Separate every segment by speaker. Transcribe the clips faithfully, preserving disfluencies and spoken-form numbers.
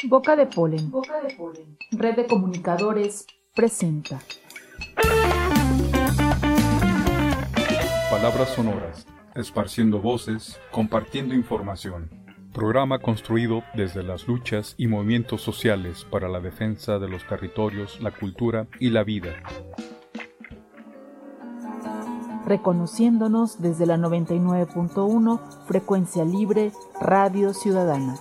Speaker 1: Boca de Polen. Boca de Polen. Red de Comunicadores presenta.
Speaker 2: Palabras sonoras, esparciendo voces, compartiendo información. Programa construido desde las luchas y movimientos sociales para la defensa de los territorios, la cultura y la vida.
Speaker 1: Reconociéndonos desde la noventa y nueve punto uno, Frecuencia Libre, Radio Ciudadana.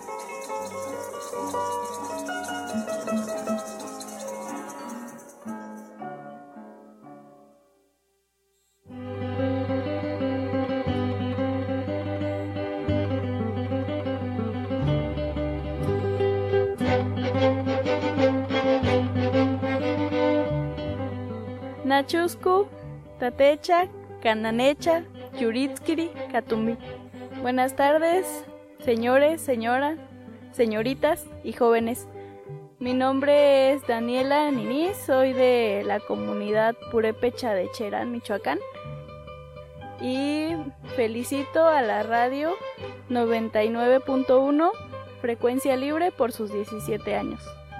Speaker 3: Nachusku, Tatecha, Cananecha, Yuritskiri, Katumbi. Buenas tardes, señores, señora, señoritas y jóvenes. Mi nombre es Daniela Niniz, soy de la comunidad Purépecha de Cherán, Michoacán. Y felicito a la radio noventa y nueve punto uno, Frecuencia Libre, por sus diecisiete años.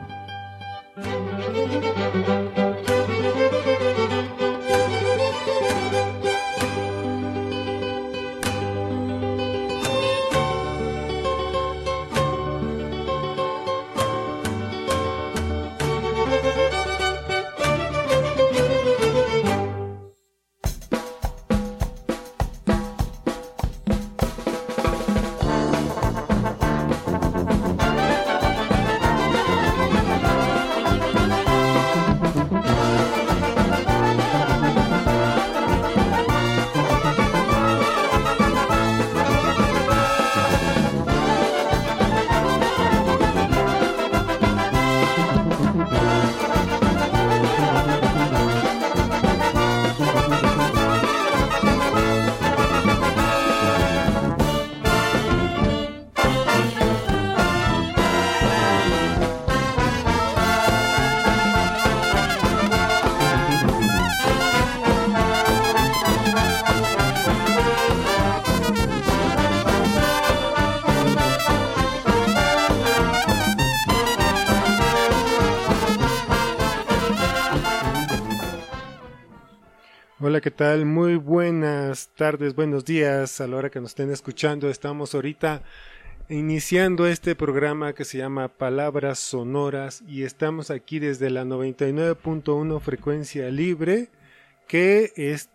Speaker 4: Hola, ¿qué tal? Muy buenas tardes, buenos días a la hora que nos estén escuchando. Estamos ahorita iniciando este programa que se llama Palabras Sonoras y estamos aquí desde la noventa y nueve punto uno Frecuencia Libre que,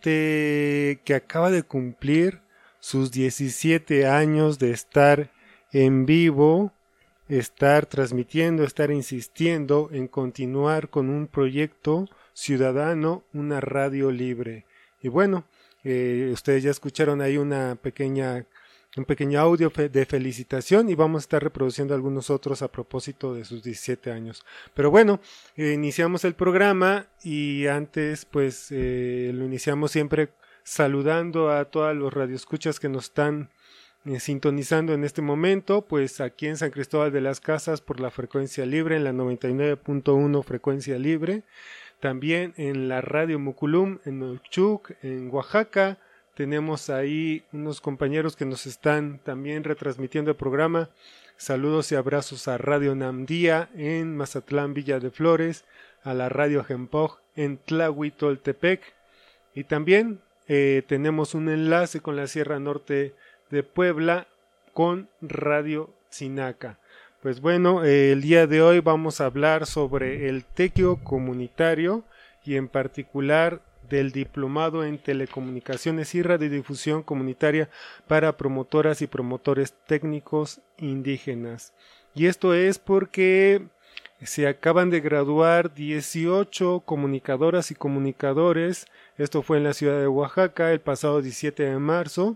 Speaker 4: este, que acaba de cumplir sus diecisiete años de estar en vivo, estar transmitiendo, estar insistiendo en continuar con un proyecto ciudadano, una radio libre. Y bueno, eh, ustedes ya escucharon ahí una pequeña, un pequeño audio fe- de felicitación y vamos a estar reproduciendo algunos otros a propósito de sus diecisiete años. Pero bueno, eh, iniciamos el programa y antes pues eh, lo iniciamos siempre saludando a todos los radioescuchas que nos están eh, sintonizando en este momento, pues aquí en San Cristóbal de las Casas por la Frecuencia Libre, en la noventa y nueve punto uno Frecuencia Libre. También en la radio Muculum, en Ochuc, en Oaxaca, tenemos ahí unos compañeros que nos están también retransmitiendo el programa. Saludos y abrazos a Radio Namdía en Mazatlán, Villa de Flores, a la radio Jempoj en Tlahuitoltepec. Y también eh, tenemos un enlace con la Sierra Norte de Puebla con Radio Tzinaca. Pues bueno, eh, el día de hoy vamos a hablar sobre el tequio comunitario y en particular del diplomado en telecomunicaciones y radiodifusión comunitaria para promotoras y promotores técnicos indígenas. Y esto es porque se acaban de graduar dieciocho comunicadoras y comunicadores. Esto fue en la ciudad de Oaxaca el pasado diecisiete de marzo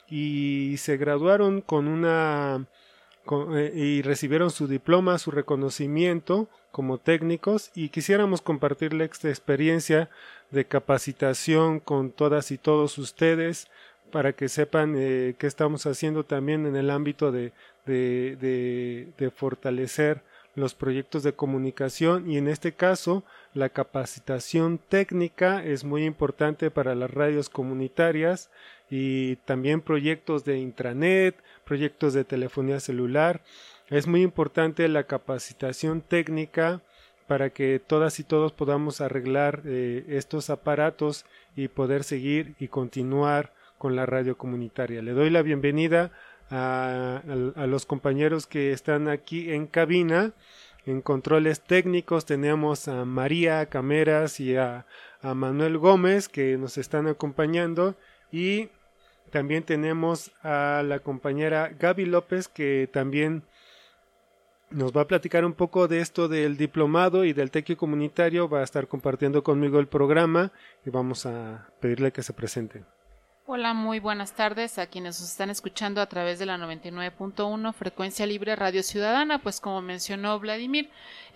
Speaker 4: y se graduaron con una... y recibieron su diploma, su reconocimiento como técnicos y quisiéramos compartirle esta experiencia de capacitación con todas y todos ustedes para que sepan eh, qué estamos haciendo también en el ámbito de, de, de, de fortalecer los proyectos de comunicación y en este caso la capacitación técnica es muy importante para las radios comunitarias y también proyectos de intranet, proyectos de telefonía celular. Es muy importante la capacitación técnica para que todas y todos podamos arreglar eh, estos aparatos y poder seguir y continuar con la radio comunitaria. Le doy la bienvenida a, a, a los compañeros que están aquí en cabina. En controles técnicos tenemos a María Cameras y a, a Manuel Gómez que nos están acompañando, y también tenemos a la compañera Gaby López que también nos va a platicar un poco de esto del diplomado y del tequio comunitario. Va a estar compartiendo conmigo el programa y vamos a pedirle que se presente.
Speaker 5: Hola, muy buenas tardes a quienes nos están escuchando a través de la noventa y nueve punto uno Frecuencia Libre Radio Ciudadana. Pues como mencionó Vladimir,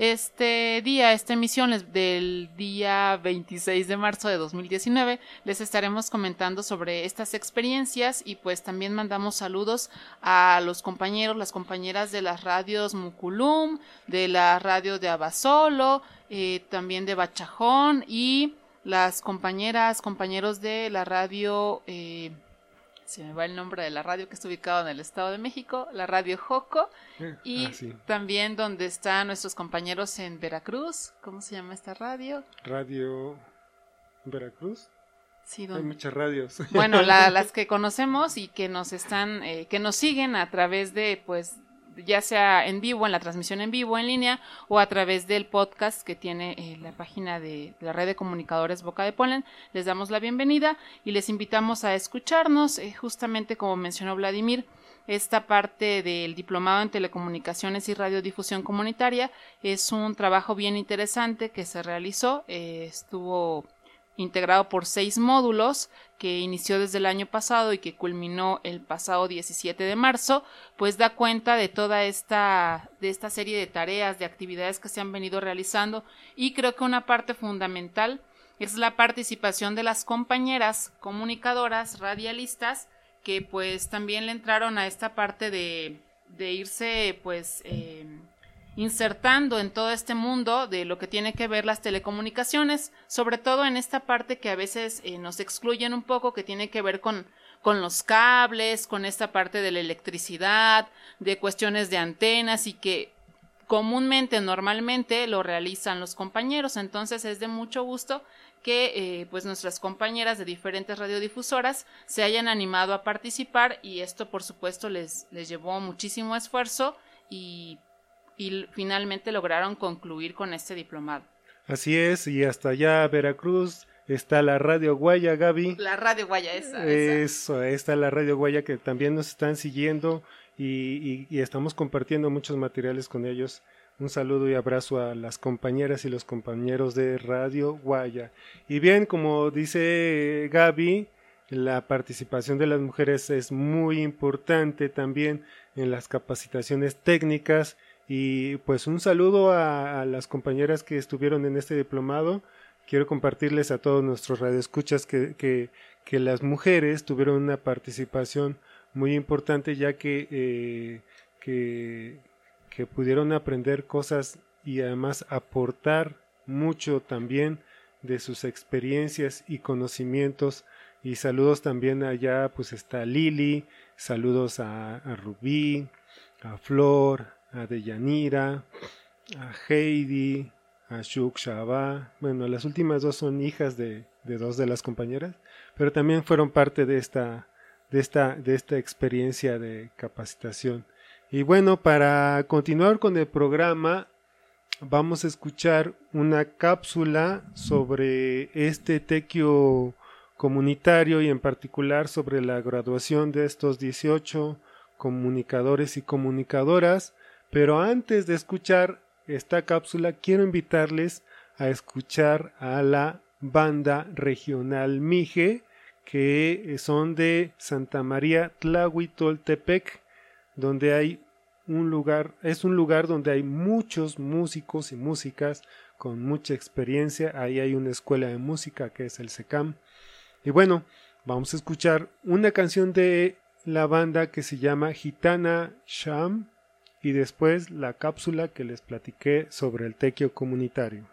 Speaker 5: este día, esta emisión es del día veintiséis de marzo de dos mil diecinueve, les estaremos comentando sobre estas experiencias, y pues también mandamos saludos a los compañeros, las compañeras de las radios Muculum, de la radio de Abasolo, eh, también de Bachajón, y las compañeras, compañeros de la radio, eh, se me va el nombre de la radio que está ubicada en el Estado de México, la radio Joco, y ah, sí. También donde están nuestros compañeros en Veracruz. ¿Cómo se llama esta radio?
Speaker 4: Radio Veracruz.
Speaker 5: Sí, donde...
Speaker 4: Hay muchas radios.
Speaker 5: Bueno, la, las que conocemos y que nos están, eh, que nos siguen a través de, pues, ya sea en vivo, en la transmisión en vivo, en línea, o a través del podcast que tiene eh, la página de, de la red de comunicadores Boca de Polen. Les damos la bienvenida y les invitamos a escucharnos. Eh, justamente como mencionó Vladimir, esta parte del diplomado en telecomunicaciones y radiodifusión comunitaria es un trabajo bien interesante que se realizó. Eh, estuvo integrado por seis módulos, que inició desde el año pasado y que culminó el pasado diecisiete de marzo, pues da cuenta de toda esta, de esta serie de tareas, de actividades que se han venido realizando, y creo que una parte fundamental es la participación de las compañeras comunicadoras, radialistas, que pues también le entraron a esta parte de, de irse pues eh, insertando en todo este mundo de lo que tiene que ver las telecomunicaciones, sobre todo en esta parte que a veces eh, nos excluyen un poco, que tiene que ver con, con los cables, con esta parte de la electricidad, de cuestiones de antenas, y que comúnmente, normalmente lo realizan los compañeros. Entonces es de mucho gusto que eh, pues nuestras compañeras de diferentes radiodifusoras se hayan animado a participar, y esto por supuesto les, les llevó muchísimo esfuerzo y y finalmente lograron concluir con este diplomado.
Speaker 4: Así es, y hasta allá Veracruz está la Radio Guaya, Gaby.
Speaker 5: La Radio Guaya, esa.
Speaker 4: Eso, esa. Está la Radio Guaya que también nos están siguiendo y, y, y estamos compartiendo muchos materiales con ellos. Un saludo y abrazo a las compañeras y los compañeros de Radio Guaya. Y bien, como dice Gaby, la participación de las mujeres es muy importante también en las capacitaciones técnicas. Y pues un saludo a, a las compañeras que estuvieron en este diplomado. Quiero compartirles a todos nuestros radioescuchas que, que, que las mujeres tuvieron una participación muy importante, ya que, eh, que, que pudieron aprender cosas y además aportar mucho también de sus experiencias y conocimientos. Y saludos también allá, pues está Lili, saludos a, a Rubí, a Flor, a Deyanira, a Heidi, a Shuk Shaba. Bueno, las últimas dos son hijas de, de dos de las compañeras, pero también fueron parte de esta, de esta, de esta experiencia de capacitación. Y bueno, para continuar con el programa, vamos a escuchar una cápsula sobre este tequio comunitario y en particular sobre la graduación de estos dieciocho comunicadores y comunicadoras. Pero antes de escuchar esta cápsula, quiero invitarles a escuchar a la banda regional Mije, que son de Santa María Tlahuitoltepec, donde hay un lugar, es un lugar donde hay muchos músicos y músicas con mucha experiencia. Ahí hay una escuela de música que es el SECAM. Y bueno, vamos a escuchar una canción de la banda que se llama Gitana Sham, y después la cápsula que les platiqué sobre el tequio comunitario.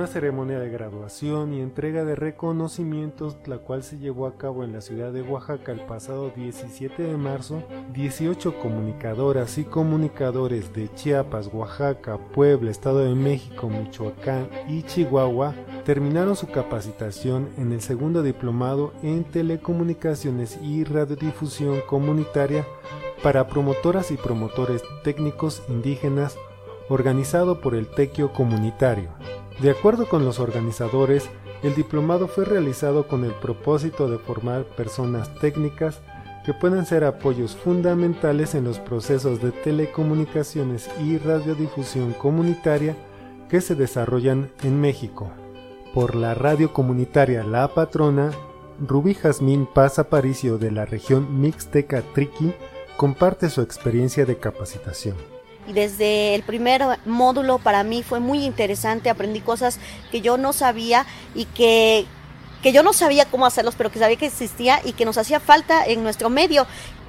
Speaker 4: una ceremonia de graduación y entrega de reconocimientos, la cual se llevó a cabo en la ciudad de Oaxaca el pasado diecisiete de marzo. dieciocho comunicadoras y comunicadores de Chiapas, Oaxaca, Puebla, Estado de México, Michoacán y Chihuahua terminaron su capacitación en el segundo diplomado en telecomunicaciones y radiodifusión comunitaria para promotoras y promotores técnicos indígenas, organizado por el Tequio Comunitario. De acuerdo con los organizadores, el diplomado fue realizado con el propósito de formar personas técnicas que puedan ser apoyos fundamentales en los procesos de telecomunicaciones y radiodifusión comunitaria que se desarrollan en México. Por la radio comunitaria La Patrona, Rubí Jazmín Paz Aparicio de la región Mixteca Triqui comparte su experiencia de capacitación.
Speaker 6: Y desde el primer módulo para mí fue muy interesante, aprendí cosas que yo no sabía y que, que yo no sabía cómo hacerlos, pero que sabía que existía y que nos hacía falta en nuestro medio.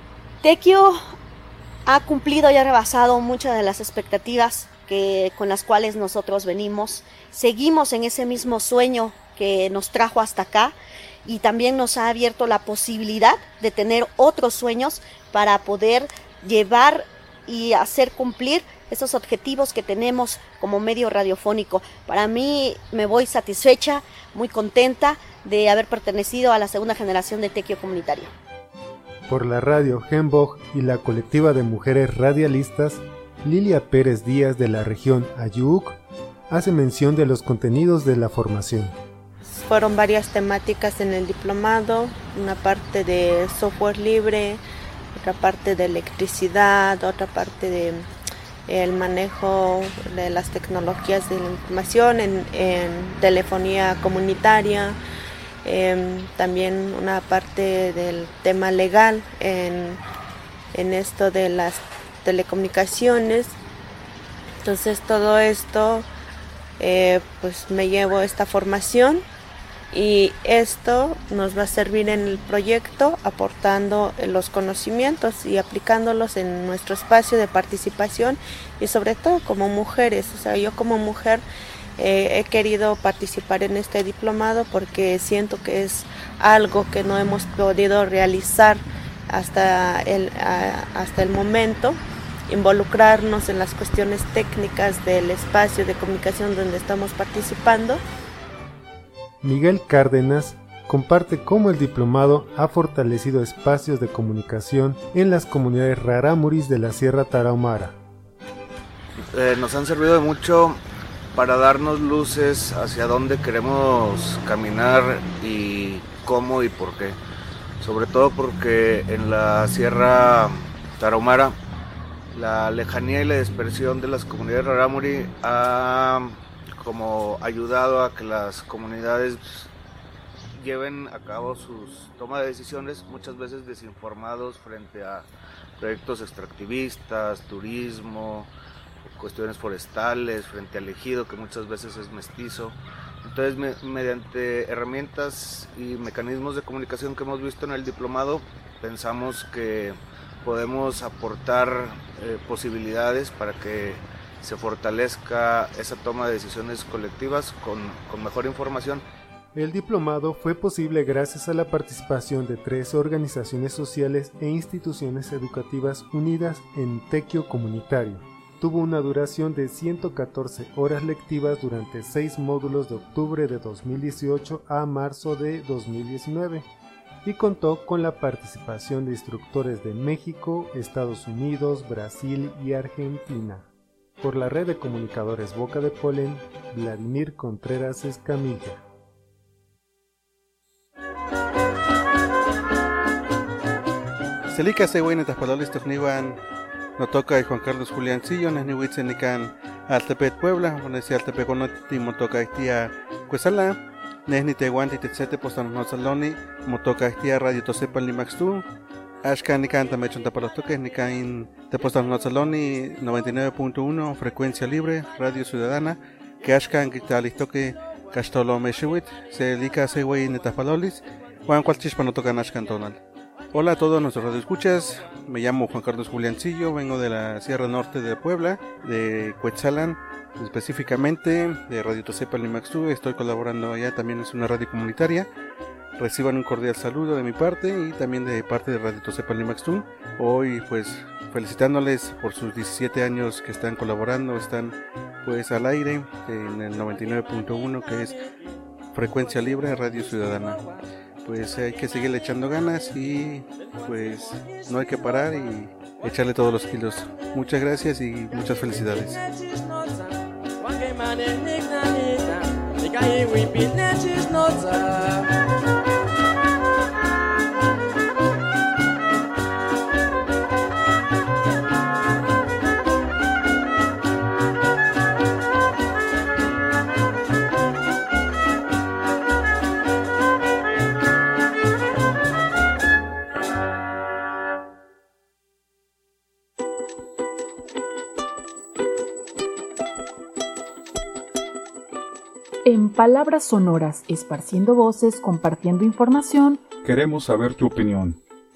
Speaker 6: Tequio ha cumplido y ha rebasado muchas de las expectativas que, con las cuales nosotros venimos. Seguimos en ese mismo sueño que nos trajo hasta acá y también nos ha abierto la posibilidad de tener otros sueños para poder llevar y hacer cumplir esos objetivos que tenemos como medio radiofónico. Para mí me voy satisfecha, muy contenta de haber pertenecido a la segunda generación de Tequio Comunitario.
Speaker 4: Por la radio Genbog y la colectiva de mujeres radialistas, Lilia Pérez Díaz de la región Ayuc hace mención de los contenidos de la formación.
Speaker 7: Fueron varias temáticas en el diplomado, una parte de software libre, otra parte de electricidad, otra parte de el manejo de las tecnologías de la información en, en telefonía comunitaria, eh, también una parte del tema legal en, en esto de las telecomunicaciones. Entonces todo esto, eh, pues me llevo esta formación. Y esto nos va a servir en el proyecto aportando los conocimientos y aplicándolos en nuestro espacio de participación y sobre todo como mujeres. O sea, yo como mujer eh, he querido participar en este diplomado porque siento que es algo que no hemos podido realizar hasta el, a, hasta el momento, involucrarnos en las cuestiones técnicas del espacio de comunicación donde estamos participando.
Speaker 4: Miguel Cárdenas comparte cómo el diplomado ha fortalecido espacios de comunicación en las comunidades rarámuris de la Sierra Tarahumara.
Speaker 8: Eh, nos han servido de mucho para darnos luces hacia dónde queremos caminar y cómo y por qué. Sobre todo porque en la Sierra Tarahumara la lejanía y la dispersión de las comunidades rarámuri ha como ayudado a que las comunidades lleven a cabo sus tomas de decisiones, muchas veces desinformados frente a proyectos extractivistas, turismo, cuestiones forestales, frente al ejido que muchas veces es mestizo. Entonces, me, mediante herramientas y mecanismos de comunicación que hemos visto en el diplomado, pensamos que podemos aportar eh, posibilidades para que se fortalezca esa toma de decisiones colectivas con, con mejor información.
Speaker 4: El diplomado fue posible gracias a la participación de tres organizaciones sociales e instituciones educativas unidas en Tequio Comunitario. Tuvo una duración de ciento catorce horas lectivas durante seis módulos de octubre de dos mil dieciocho a marzo de dos mil diecinueve y contó con la participación de instructores de México, Estados Unidos, Brasil y Argentina. Por la red de comunicadores Boca de Polen, Vladimir Contreras Escamilla.
Speaker 9: Selika se wayne taspalolis tufniwan no toca y Juan Carlos Juliancillo nes niwitze nikan Altepet Puebla, onesi Altepet konoti motoka istia Cuesala, nes ni teguanti tetsete postan no saloni motoka istia Radio Tosepa Limaxtu. Ashkan nikan tamechon tapalostoques nikan tepostan no saloni noventa y nueve punto uno frecuencia libre Radio Ciudadana que ashkan kitalistoque Castolo Meshewit se lika se wayne taspalolis Juan cualchis panotoka ashkan tonal. Hola a todos nuestros radioescuchas, me llamo Juan Carlos Juliancillo, vengo de la Sierra Norte de Puebla, de Cuetzalan, específicamente de Radio Tosepa Limaxtú. Estoy colaborando allá, también es una radio comunitaria. Reciban un cordial saludo de mi parte y también de parte de Radio Tosepa Limaxtú. Hoy pues felicitándoles por sus diecisiete años que están colaborando, están pues al aire en el noventa y nueve punto uno, que es Frecuencia Libre, Radio Ciudadana. Pues hay que seguirle echando ganas y pues no hay que parar y echarle todos los kilos. Muchas gracias y muchas felicidades.
Speaker 1: En Palabras Sonoras, esparciendo voces, compartiendo información,
Speaker 2: queremos saber tu opinión.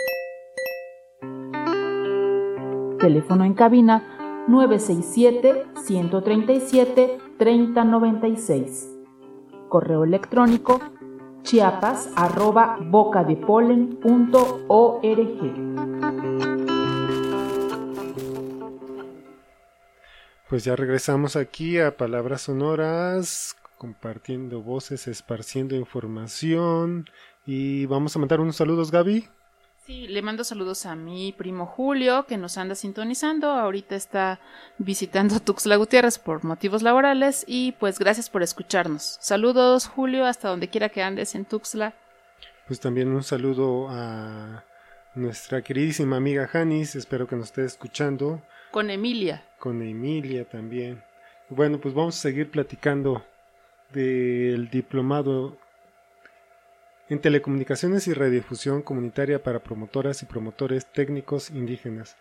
Speaker 1: Teléfono en cabina nueve seis siete, uno tres siete, tres cero nueve seis. Correo electrónico chiapas arroba bocadepolen punto org.
Speaker 4: Pues ya regresamos aquí a Palabras Sonoras, compartiendo voces, esparciendo información, y vamos a mandar unos saludos, Gaby.
Speaker 5: Sí, le mando saludos a mi primo Julio, que nos anda sintonizando. Ahorita está visitando Tuxtla Gutiérrez por motivos laborales y pues gracias por escucharnos. Saludos, Julio, hasta donde quiera que andes en Tuxtla.
Speaker 4: Pues también un saludo a nuestra queridísima amiga Janis, espero que nos esté escuchando.
Speaker 5: Con Emilia.
Speaker 4: Con Emilia también. Bueno, pues vamos a seguir platicando del diplomado en Telecomunicaciones y Radiodifusión Comunitaria para Promotoras y Promotores Técnicos Indígenas.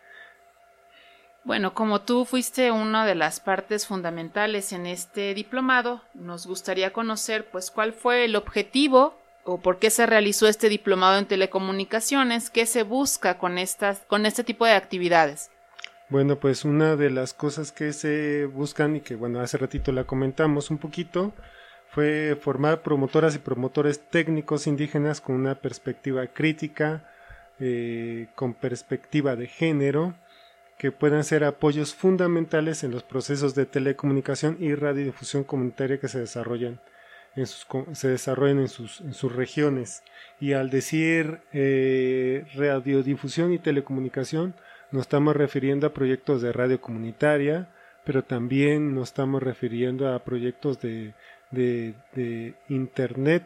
Speaker 5: Bueno, como tú fuiste una de las partes fundamentales en este diplomado, nos gustaría conocer pues cuál fue el objetivo o por qué se realizó este diplomado en telecomunicaciones, qué se busca con estas, con este tipo de actividades.
Speaker 4: Bueno, pues una de las cosas que se buscan y que bueno, hace ratito la comentamos un poquito, fue formar promotoras y promotores técnicos indígenas con una perspectiva crítica, eh, con perspectiva de género, que puedan ser apoyos fundamentales en los procesos de telecomunicación y radiodifusión comunitaria que se desarrollan en sus, se desarrollan en sus, en sus regiones. Y al decir eh, radiodifusión y telecomunicación, nos estamos refiriendo a proyectos de radio comunitaria, pero también nos estamos refiriendo a proyectos de De, de internet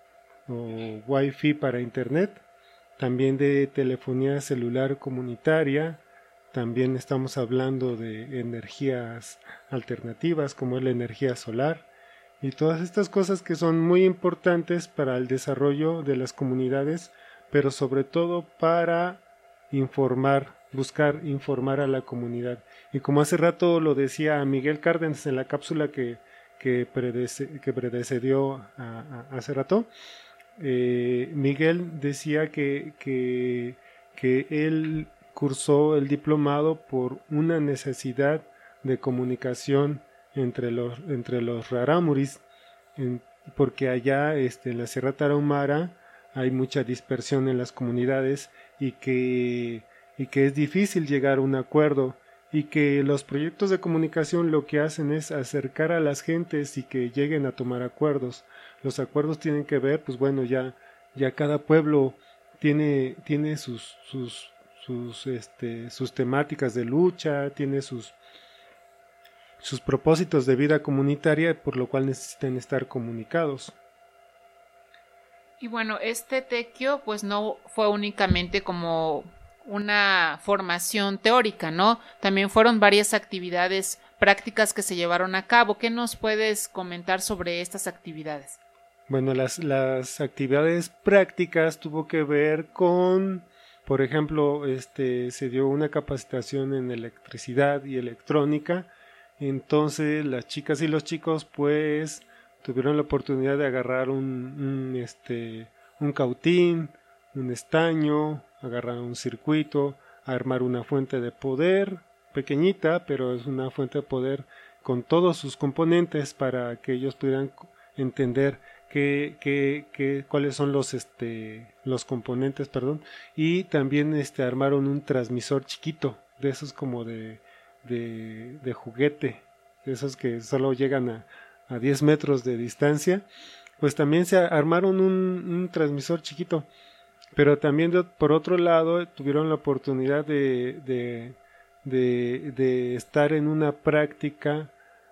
Speaker 4: o wifi para internet, también de telefonía celular comunitaria, también estamos hablando de energías alternativas como es la energía solar y todas estas cosas que son muy importantes para el desarrollo de las comunidades, pero sobre todo para informar, buscar informar a la comunidad. Y como hace rato lo decía Miguel Cárdenas en la cápsula que que, predece, que predecedió a, a, hace rato, eh, Miguel decía que, que, que él cursó el diplomado por una necesidad de comunicación entre los, entre los rarámuris, en, porque allá este, en la Sierra Tarahumara hay mucha dispersión en las comunidades y que, y que es difícil llegar a un acuerdo, y que los proyectos de comunicación lo que hacen es acercar a las gentes y que lleguen a tomar acuerdos. Los acuerdos tienen que ver, pues bueno, ya, ya cada pueblo tiene, tiene sus, sus, sus, este, sus temáticas de lucha, tiene sus, sus propósitos de vida comunitaria, por lo cual necesitan estar comunicados.
Speaker 5: Y bueno, este tequio pues no fue únicamente como una formación teórica, ¿no? También fueron varias actividades prácticas que se llevaron a cabo. ¿Qué nos puedes comentar sobre estas actividades?
Speaker 4: Bueno, las, las actividades prácticas tuvo que ver con, por ejemplo, este, se dio una capacitación en electricidad y electrónica. Entonces las chicas y los chicos pues tuvieron la oportunidad de agarrar un, un, este, un cautín, un estaño, agarrar un circuito, armar una fuente de poder pequeñita, pero es una fuente de poder con todos sus componentes para que ellos pudieran entender qué, qué, qué, cuáles son los, este, los componentes, perdón, y también este, armaron un transmisor chiquito, de esos como de, de, de juguete, de esos que solo llegan a, a diez metros de distancia, pues también se armaron un, un transmisor chiquito, pero también de, por otro lado tuvieron la oportunidad de, de De, de estar en una práctica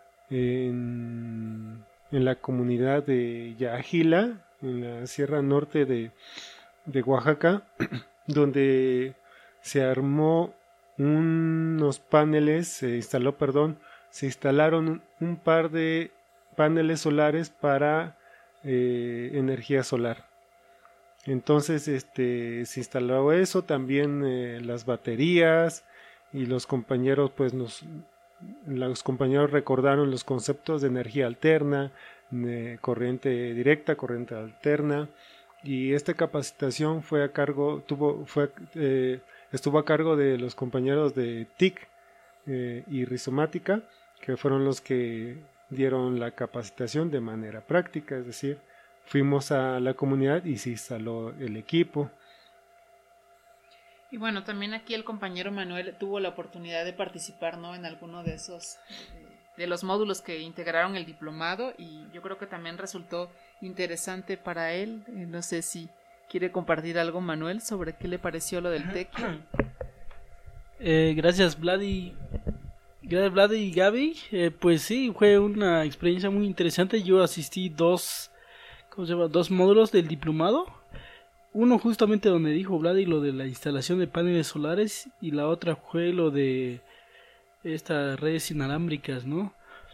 Speaker 4: en, en la comunidad de Yaajila, en la Sierra Norte de, de Oaxaca, donde se armó unos paneles, se instaló, perdón, se instalaron un, un par de paneles solares para eh, energía solar. Entonces este, se instaló eso, también eh, las baterías, y los compañeros pues nos los compañeros recordaron los conceptos de energía alterna, de corriente directa, corriente alterna, y esta capacitación fue a cargo tuvo fue eh, estuvo a cargo de los compañeros de T I C eh, y Rizomática, que fueron los que dieron la capacitación de manera práctica, es decir, fuimos a la comunidad y se instaló el equipo.
Speaker 5: Y bueno, también aquí el compañero Manuel tuvo la oportunidad de participar, ¿no?, en alguno de esos, de los módulos que integraron el diplomado, y yo creo que también resultó interesante para él. Eh, no sé si quiere compartir algo, Manuel, sobre qué le pareció lo del tequio.
Speaker 10: Eh, gracias, Vladi. Gracias, Vladi y Gaby. Eh, pues sí, fue una experiencia muy interesante. Yo asistí dos, ¿cómo se llama? Dos módulos del diplomado. Uno justamente donde dijo Vladi lo de la instalación de paneles solares, y la otra fue lo de estas redes inalámbricas, ¿no?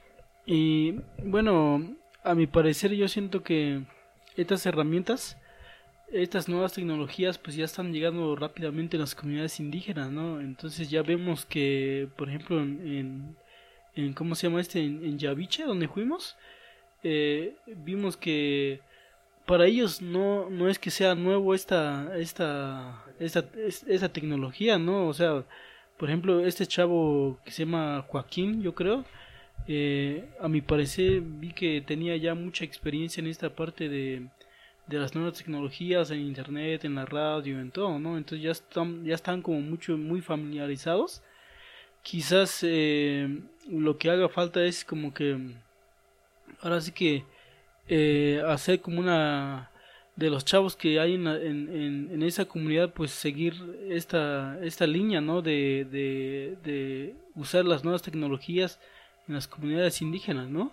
Speaker 10: Y bueno, a mi parecer yo siento que estas herramientas, estas nuevas tecnologías pues ya están llegando rápidamente en las comunidades indígenas, ¿no? Entonces ya vemos que, por ejemplo, en, en, en ¿cómo se llama este? En, en Yaviche, donde fuimos, eh, vimos que para ellos no no es que sea nuevo esta esta esta esta tecnología, ¿no? O sea, por ejemplo, este chavo que se llama Joaquín, yo creo, eh, a mi parecer vi que tenía ya mucha experiencia en esta parte de de las nuevas tecnologías, en internet, en la radio, en todo, ¿no? Entonces ya están ya están como mucho muy familiarizados. Quizás eh, lo que haga falta es como que ahora sí que Eh, hacer como una de los chavos que hay en, en, en, en esa comunidad, pues seguir esta esta línea, ¿no? De, de, de usar las nuevas tecnologías en las comunidades indígenas, ¿no?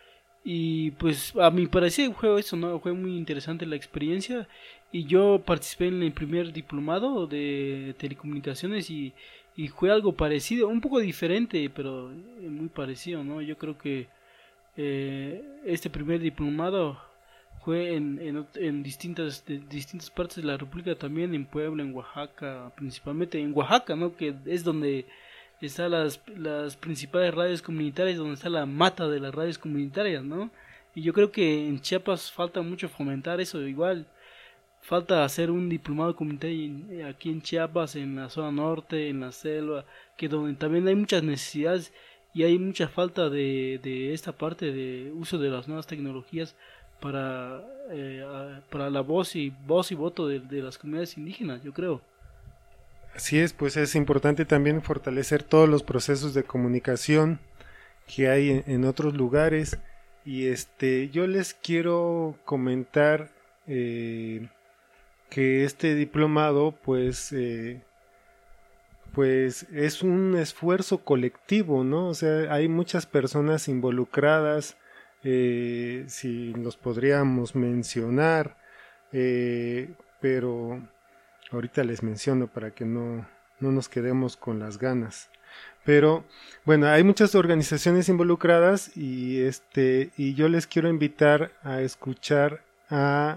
Speaker 10: Y pues a mi parecer fue eso, ¿no? Fue muy interesante la experiencia, y yo participé en el primer diplomado de telecomunicaciones y, y fue algo parecido, un poco diferente, pero muy parecido, ¿no? Yo creo que Eh, este primer diplomado fue en, en, en distintas de, distintas partes de la República, también en Puebla, en Oaxaca, principalmente en Oaxaca, ¿no? Que es donde están las, las principales radios comunitarias, donde está la mata de las radios comunitarias, ¿no? Y yo creo que en Chiapas falta mucho fomentar eso, igual falta hacer un diplomado comunitario aquí en Chiapas, en la zona norte, en la selva, que donde también hay muchas necesidades y hay mucha falta de, de esta parte de uso de las nuevas tecnologías para eh, para la voz y voz y voto de, de las comunidades indígenas, yo creo.
Speaker 4: Así es, pues es importante también fortalecer todos los procesos de comunicación que hay en, en otros lugares, y este yo les quiero comentar eh, que este diplomado pues eh, pues es un esfuerzo colectivo, ¿no? O sea, hay muchas personas involucradas, eh, si los podríamos mencionar, eh, pero ahorita les menciono para que no, no nos quedemos con las ganas. Pero bueno, hay muchas organizaciones involucradas, y este y yo les quiero invitar a escuchar a,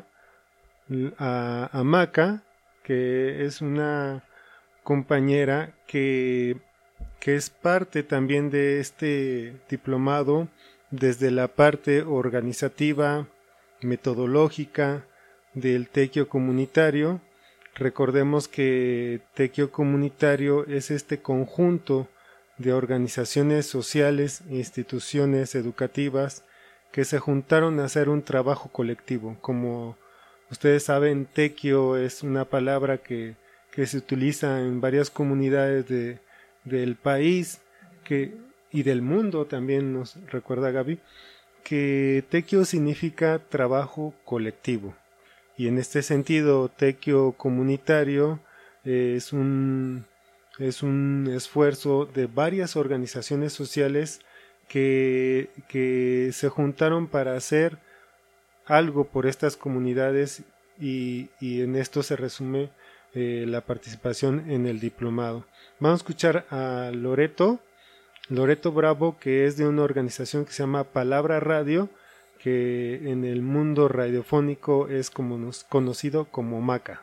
Speaker 4: a, a Maca, que es una compañera que, que es parte también de este diplomado desde la parte organizativa, metodológica del tequio comunitario, Recordemos que Tequio Comunitario es este conjunto de organizaciones sociales e instituciones educativas que se juntaron a hacer un trabajo colectivo. Como ustedes saben, Tequio es una palabra que, que se utiliza en varias comunidades de, del país que, y del mundo, también nos recuerda Gaby, que Tequio significa trabajo colectivo. Y en este sentido, Tequio Comunitario eh, es un es un esfuerzo de varias organizaciones sociales que, que se juntaron para hacer algo por estas comunidades y, y en esto se resume eh, la participación en el diplomado. Vamos a escuchar a Loreto, Loreto Bravo, que es de una organización que se llama Palabra Radio, que en el mundo radiofónico es como nos, conocido como Maca.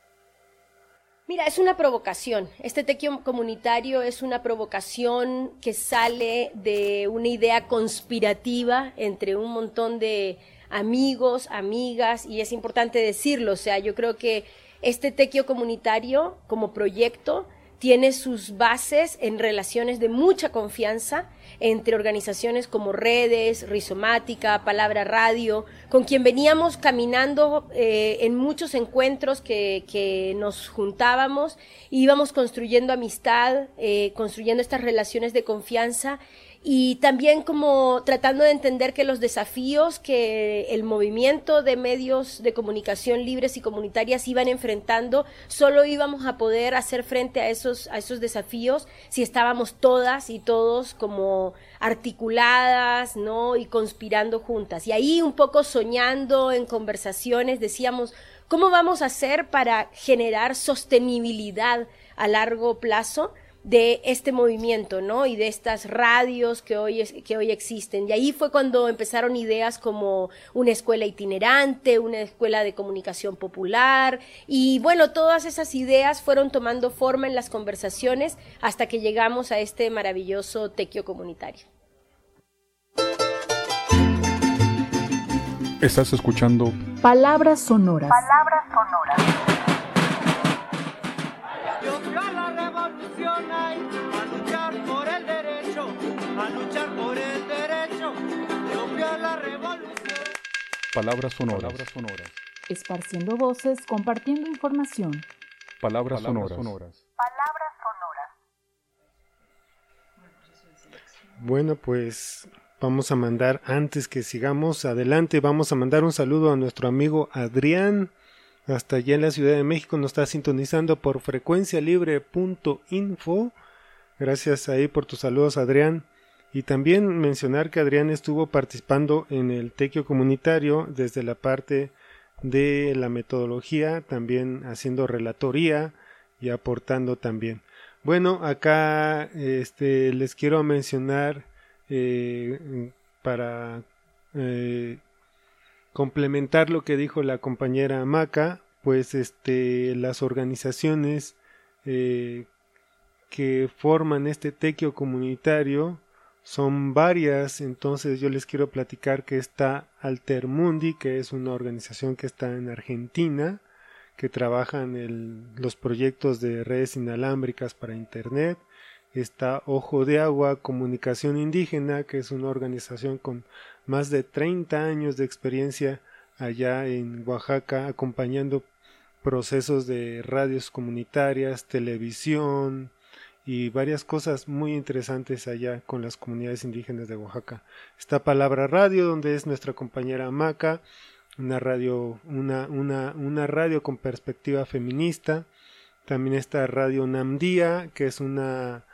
Speaker 11: Mira, es una provocación. Este Tequio Comunitario es una provocación que sale de una idea conspirativa entre un montón de amigos, amigas, y es importante decirlo. O sea, yo creo que este Tequio Comunitario como proyecto tiene sus bases en relaciones de mucha confianza entre organizaciones como Redes, Rizomática, Palabra Radio, con quien veníamos caminando eh, en muchos encuentros que, que nos juntábamos, íbamos construyendo amistad, eh, construyendo estas relaciones de confianza y también como tratando de entender que los desafíos que el movimiento de medios de comunicación libres y comunitarias iban enfrentando, solo íbamos a poder hacer frente a esos, a esos desafíos si estábamos todas y todos como articuladas, ¿no? Y conspirando juntas. Y ahí un poco soñando en conversaciones decíamos, ¿cómo vamos a hacer para generar sostenibilidad a largo plazo de este movimiento, ¿no? Y de estas radios que hoy, es, que hoy existen. Y ahí fue cuando empezaron ideas como una escuela itinerante, una escuela de comunicación popular, y bueno, todas esas ideas fueron tomando forma en las conversaciones hasta que llegamos a este maravilloso Tequio Comunitario.
Speaker 2: Estás escuchando
Speaker 1: Palabras Sonoras.
Speaker 12: Palabras Sonoras. A luchar por el derecho, a luchar por el derecho, de la revolución.
Speaker 2: Palabras sonoras. Palabras sonoras.
Speaker 1: Esparciendo voces, compartiendo información.
Speaker 2: Palabras, Palabras sonoras.
Speaker 12: sonoras. Palabras sonoras.
Speaker 4: Bueno, pues vamos a mandar, antes que sigamos adelante, vamos a mandar un saludo a nuestro amigo Adrián. Hasta allá en la Ciudad de México nos está sintonizando por frecuencia libre punto info. Gracias ahí por tus saludos, Adrián. Y también mencionar que Adrián estuvo participando en el Tequio Comunitario desde la parte de la metodología, también haciendo relatoría y aportando también. Bueno, acá este, les quiero mencionar eh, para eh, complementar lo que dijo la compañera Maca, pues este, las organizaciones eh, que forman este Tequio Comunitario son varias. Entonces yo les quiero platicar que está Altermundi, que es una organización que está en Argentina, que trabaja en el, los proyectos de redes inalámbricas para internet. Está Ojo de Agua, Comunicación Indígena, que es una organización con más de treinta años de experiencia allá en Oaxaca, acompañando procesos de radios comunitarias, televisión y varias cosas muy interesantes allá con las comunidades indígenas de Oaxaca. Está Palabra Radio, donde es nuestra compañera Maca, una radio, una, una, una radio con perspectiva feminista. También está Radio Namdía, que es una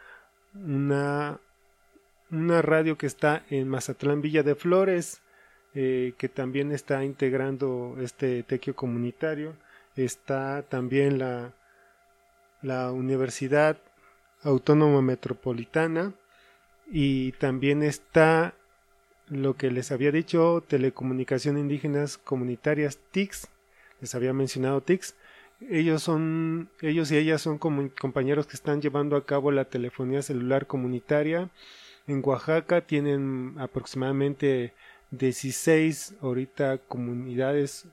Speaker 4: una una radio que está en Mazatlán, Villa de Flores, eh, que también está integrando este Tequio Comunitario. Está también la la Universidad Autónoma Metropolitana, y también está lo que les había dicho, Telecomunicación Indígenas Comunitarias, T I C S, les había mencionado T I C S. Ellos son, ellos y ellas son como compañeros que están llevando a cabo la telefonía celular comunitaria. En Oaxaca tienen aproximadamente dieciséis ahorita comunidades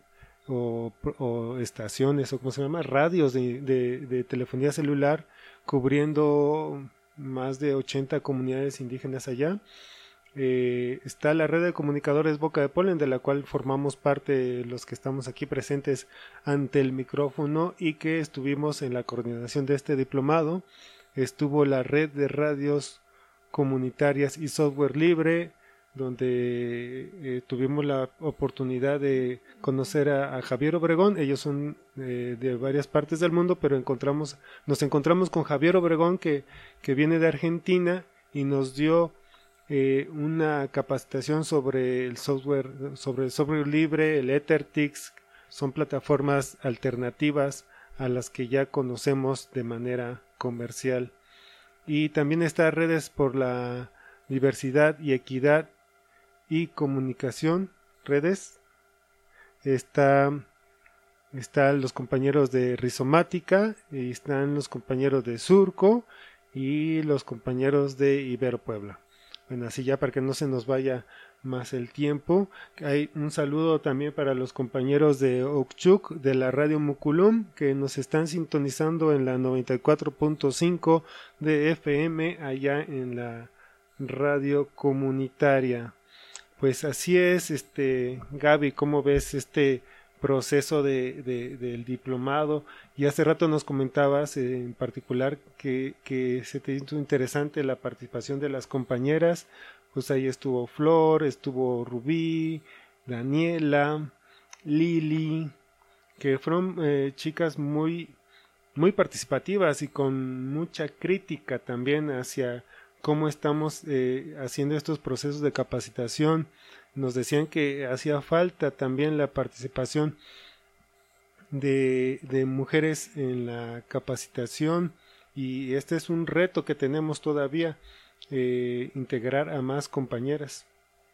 Speaker 4: o, o estaciones o como se llama, radios de, de, de telefonía celular cubriendo más de ochenta comunidades indígenas allá. Eh, está la red de comunicadores Boca de Polen, de la cual formamos parte los que estamos aquí presentes ante el micrófono y que estuvimos en la coordinación de este diplomado. Estuvo la red de radios comunitarias y software libre, donde eh, tuvimos la oportunidad de conocer a, a Javier Obregón. Ellos son eh, de varias partes del mundo, pero encontramos, nos encontramos con Javier Obregón que, que viene de Argentina y nos dio eh, una capacitación sobre el software, sobre el software libre, el EtherTix. Son plataformas alternativas a las que ya conocemos de manera comercial. Y también está Redes por la Diversidad y Equidad y Comunicación, Redes. Está, están los compañeros de Rizomática, y están los compañeros de Surco y los compañeros de Ibero Puebla. Bueno, así ya para que no se nos vaya más el tiempo, hay un saludo también para los compañeros de Okchuk de la radio Muculum que nos están sintonizando en la noventa y cuatro punto cinco de F M allá en la radio comunitaria. Pues así es, este Gaby, ¿cómo ves este proceso de, de, del diplomado? Y hace rato nos comentabas eh, en particular que, que se te hizo interesante la participación de las compañeras. Pues ahí estuvo Flor, estuvo Rubí, Daniela, Lili, que fueron eh, chicas muy, muy participativas y con mucha crítica también hacia cómo estamos eh, haciendo estos procesos de capacitación. Nos decían que hacía falta también la participación de, de mujeres en la capacitación, y este es un reto que tenemos todavía. Eh, integrar a más compañeras.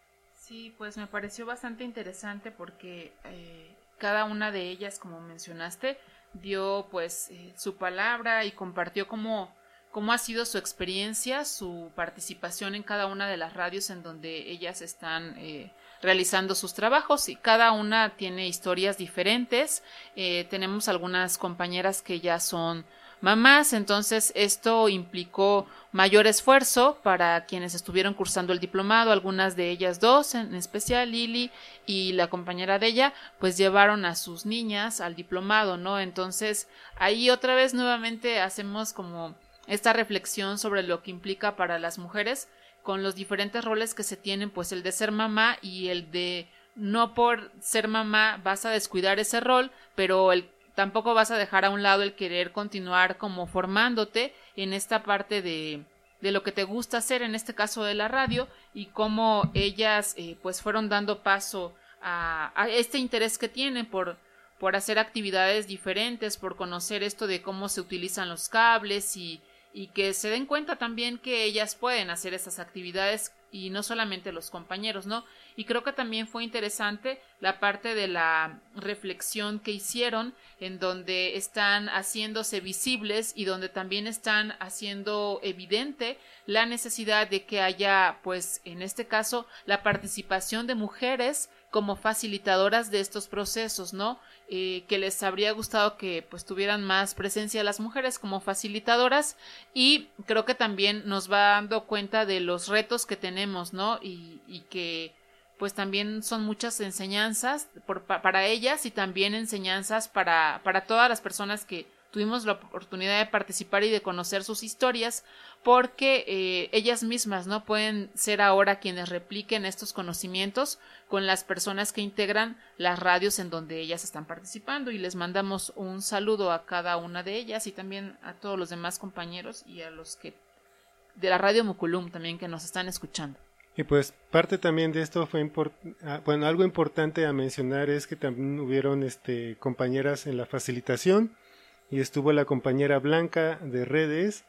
Speaker 5: Sí, pues me pareció bastante interesante porque eh, cada una de ellas, como mencionaste, dio pues eh, su palabra y compartió cómo, cómo ha sido su experiencia, su participación en cada una de las radios en donde ellas están eh, realizando sus trabajos, y cada una tiene historias diferentes. Eh, tenemos algunas compañeras que ya son mamás, entonces esto implicó mayor esfuerzo para quienes estuvieron cursando el diplomado. Algunas de ellas dos, en especial Lili y la compañera de ella, pues llevaron a sus niñas al diplomado, ¿no? Entonces ahí otra vez nuevamente hacemos como esta reflexión sobre lo que implica para las mujeres con los diferentes roles que se tienen, pues el de ser mamá y el de no por ser mamá vas a descuidar ese rol, pero el tampoco vas a dejar a un lado el querer continuar como formándote en esta parte de, de lo que te gusta hacer, en este caso de la radio, y cómo ellas eh, pues fueron dando paso a, a este interés que tienen por, por hacer actividades diferentes, por conocer esto de cómo se utilizan los cables y, y que se den cuenta también que ellas pueden hacer esas actividades y no solamente los compañeros, ¿no? Y creo que también fue interesante la parte de la reflexión que hicieron, en donde están haciéndose visibles y donde también están haciendo evidente la necesidad de que haya, pues, en este caso, la participación de mujeres como facilitadoras de estos procesos, ¿no? Eh, que les habría gustado que pues tuvieran más presencia las mujeres como facilitadoras, y creo que también nos va dando cuenta de los retos que tenemos, ¿no? Y, y que pues también son muchas enseñanzas por, pa, para ellas y también enseñanzas para, para todas las personas que tuvimos la oportunidad de participar y de conocer sus historias, porque eh, ellas mismas no pueden ser ahora quienes repliquen estos conocimientos con las personas que integran las radios en donde ellas están participando, y les mandamos un saludo a cada una de ellas y también a todos los demás compañeros y a los que de la radio Muculum también que nos están escuchando.
Speaker 4: Y pues parte también de esto fue import- bueno, algo importante a mencionar es que también hubieron este compañeras en la facilitación, y estuvo la compañera Blanca de Redes,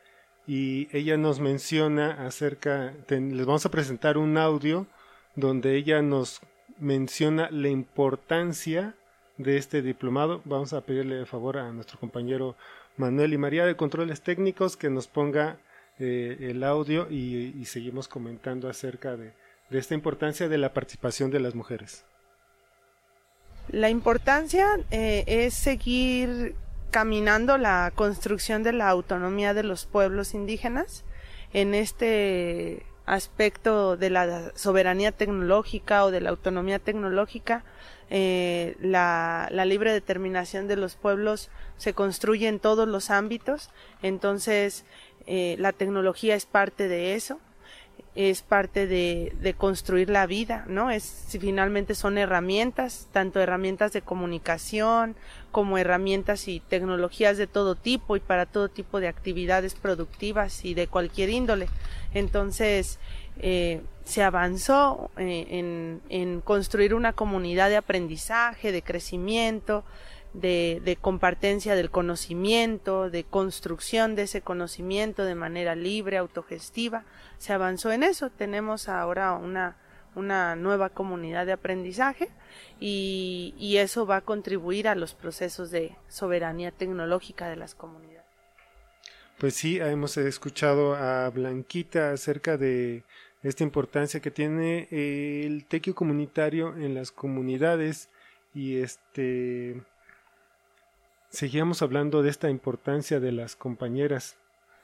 Speaker 4: y ella nos menciona acerca, ten, les vamos a presentar un audio donde ella nos menciona la importancia de este diplomado. Vamos a pedirle de favor a nuestro compañero Manuel y María de Controles Técnicos que nos ponga eh, el audio y, y seguimos comentando acerca de, de esta importancia de la participación de las mujeres.
Speaker 7: La importancia eh, es seguir caminando la construcción de la autonomía de los pueblos indígenas en este aspecto de la soberanía tecnológica o de la autonomía tecnológica. Eh, la, la libre determinación de los pueblos se construye en todos los ámbitos, entonces eh, la tecnología es parte de eso, es parte de, de construir la vida, ¿no? Es, si finalmente son herramientas, tanto herramientas de comunicación como herramientas y tecnologías de todo tipo y para todo tipo de actividades productivas y de cualquier índole. Entonces, eh, se avanzó eh, en, en construir una comunidad de aprendizaje, de crecimiento, de, de compartencia del conocimiento, de construcción de ese conocimiento de manera libre, autogestiva. Se avanzó en eso. Tenemos ahora una, una nueva comunidad de aprendizaje y, y eso va a contribuir a los procesos de soberanía tecnológica de las comunidades.
Speaker 4: Pues sí, hemos escuchado a Blanquita acerca de esta importancia que tiene el tequio comunitario en las comunidades y este seguíamos hablando de esta importancia de las compañeras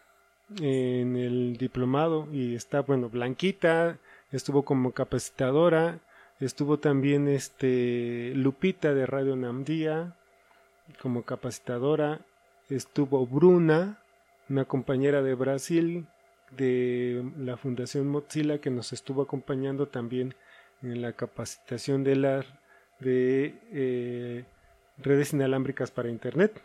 Speaker 4: en el diplomado y está, bueno, Blanquita estuvo como capacitadora, estuvo también este Lupita de Radio Namdía como capacitadora, estuvo Bruna, una compañera de Brasil de la Fundación Mozilla que nos estuvo acompañando también en la capacitación de las de eh, redes inalámbricas para internet.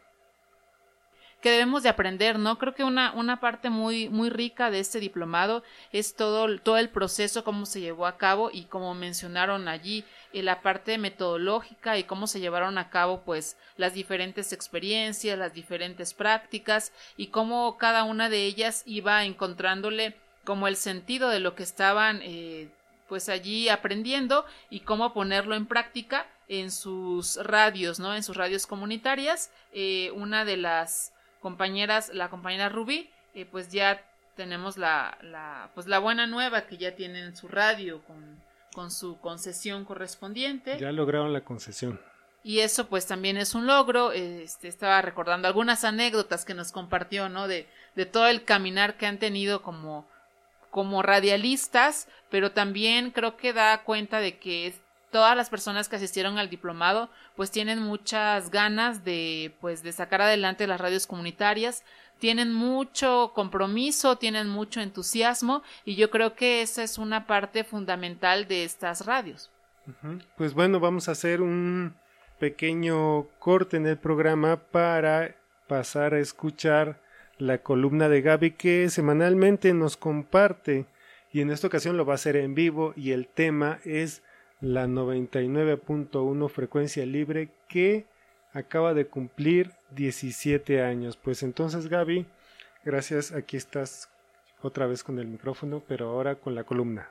Speaker 5: Que debemos de aprender, ¿no? Creo que una, una parte muy, muy rica de este diplomado es todo, todo el proceso, cómo se llevó a cabo y como mencionaron allí, eh, la parte metodológica y cómo se llevaron a cabo pues las diferentes experiencias, las diferentes prácticas y cómo cada una de ellas iba encontrándole como el sentido de lo que estaban eh, pues allí aprendiendo y cómo ponerlo en práctica en sus radios, ¿no? En sus radios comunitarias. Eh, una de las compañeras, la compañera Rubí, eh, pues ya tenemos la, la, pues la buena nueva que ya tienen su radio con, con su concesión correspondiente.
Speaker 4: Ya lograron la concesión.
Speaker 5: Y eso pues también es un logro. Este, estaba recordando algunas anécdotas que nos compartió, ¿no? De, de todo el caminar que han tenido como, como radialistas, pero también creo que da cuenta de que es, todas las personas que asistieron al diplomado pues tienen muchas ganas de pues de sacar adelante las radios comunitarias, tienen mucho compromiso, tienen mucho entusiasmo y yo creo que esa es una parte fundamental de estas radios.
Speaker 4: Uh-huh. Pues bueno, vamos a hacer un pequeño corte en el programa para pasar a escuchar la columna de Gaby que semanalmente nos comparte y en esta ocasión lo va a hacer en vivo y el tema es la noventa y nueve punto uno frecuencia libre que acaba de cumplir diecisiete años. Pues entonces Gaby, gracias, aquí estás otra vez con el micrófono, pero ahora con la columna.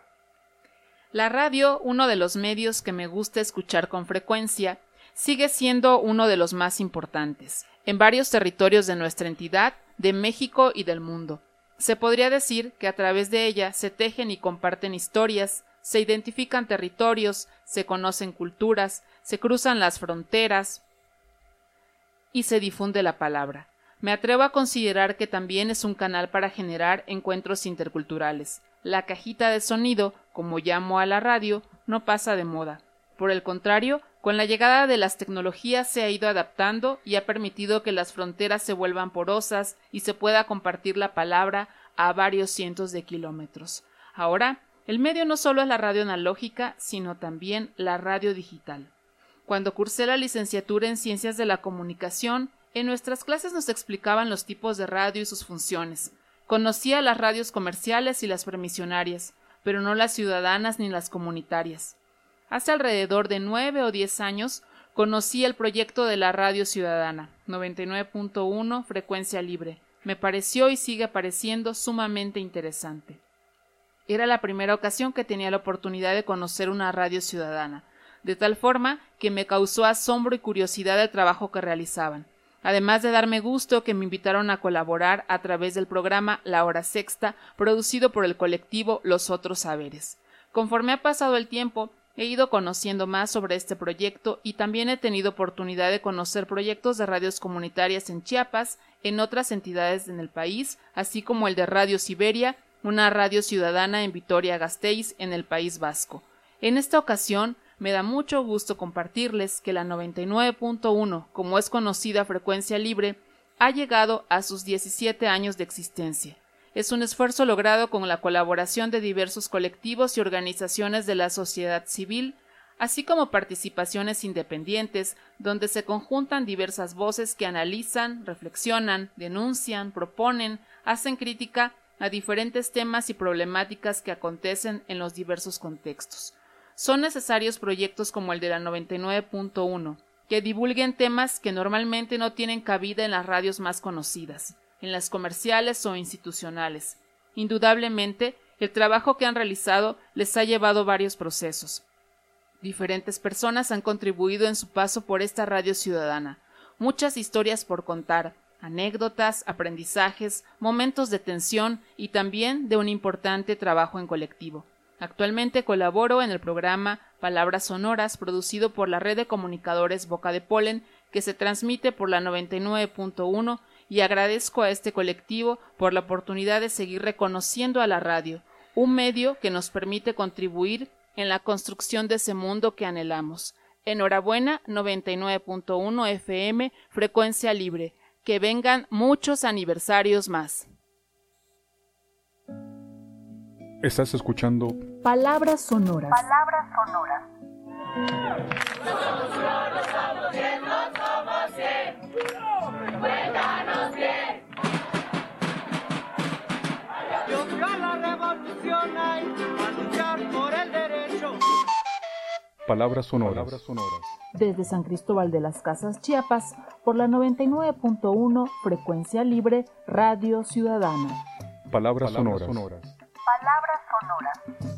Speaker 5: La radio, uno de los medios que me gusta escuchar con frecuencia, sigue siendo uno de los más importantes, en varios territorios de nuestra entidad, de México y del mundo. Se podría decir que a través de ella se tejen y comparten historias, se identifican territorios, se conocen culturas, se cruzan las fronteras y se difunde la palabra. Me atrevo a considerar que también es un canal para generar encuentros interculturales. La cajita de sonido, como llamo a la radio, no pasa de moda. Por el contrario, con la llegada de las tecnologías se ha ido adaptando y ha permitido que las fronteras se vuelvan porosas y se pueda compartir la palabra a varios cientos de kilómetros. Ahora, el medio no solo es la radio analógica, sino también la radio digital. Cuando cursé la licenciatura en Ciencias de la Comunicación, en nuestras clases nos explicaban los tipos de radio y sus funciones. Conocía las radios comerciales y las permisionarias, pero no las ciudadanas ni las comunitarias. Hace alrededor de nueve o diez años conocí el proyecto de la radio ciudadana, noventa y nueve punto uno frecuencia libre. Me pareció y sigue pareciendo sumamente interesante. Era la primera ocasión que tenía la oportunidad de conocer una radio ciudadana, de tal forma que me causó asombro y curiosidad el trabajo que realizaban, además de darme gusto que me invitaron a colaborar a través del programa La Hora Sexta, producido por el colectivo Los Otros Saberes. Conforme ha pasado el tiempo, He ido conociendo más sobre este proyecto y también he tenido oportunidad de conocer proyectos de radios comunitarias en Chiapas, en otras entidades en el país, así como el de Radio Siberia, una radio ciudadana en Vitoria-Gasteiz, en el País Vasco. En esta ocasión, me da mucho gusto compartirles que la noventa y nueve punto uno, como es conocida Frecuencia Libre, ha llegado a sus diecisiete años de existencia. Es un esfuerzo logrado con la colaboración de diversos colectivos y organizaciones de la sociedad civil, así como participaciones independientes, donde se conjuntan diversas voces que analizan, reflexionan, denuncian, proponen, hacen crítica a diferentes temas y problemáticas que acontecen en los diversos contextos. Son necesarios proyectos como el de la noventa y nueve punto uno, que divulguen temas que normalmente no tienen cabida en las radios más conocidas, en las comerciales o institucionales. Indudablemente, el trabajo que han realizado les ha llevado varios procesos. Diferentes personas han contribuido en su paso por esta radio ciudadana. Muchas historias por contar, anécdotas, aprendizajes, momentos de tensión y también de un importante trabajo en colectivo. Actualmente colaboro en el programa Palabras Sonoras, producido por la red de comunicadores Boca de Polen, que se transmite por la noventa y nueve punto uno, y agradezco a este colectivo por la oportunidad de seguir reconociendo a la radio, un medio que nos permite contribuir en la construcción de ese mundo que anhelamos. Enhorabuena, noventa y nueve punto uno F M, Frecuencia Libre. Que vengan muchos aniversarios más.
Speaker 2: Estás escuchando
Speaker 1: Palabras Sonoras.
Speaker 13: Palabras Sonoras.
Speaker 12: Somos uno, somos cien, no somos cien. Cuéntanos bien. Yo fui a la revolución ahí, a luchar por el derecho.
Speaker 2: Palabras Sonoras.
Speaker 1: Desde San Cristóbal de las Casas, Chiapas, por la noventa y nueve punto uno, Frecuencia Libre, Radio Ciudadana.
Speaker 2: Palabras, Palabras sonoras.
Speaker 13: sonoras. Palabras sonoras.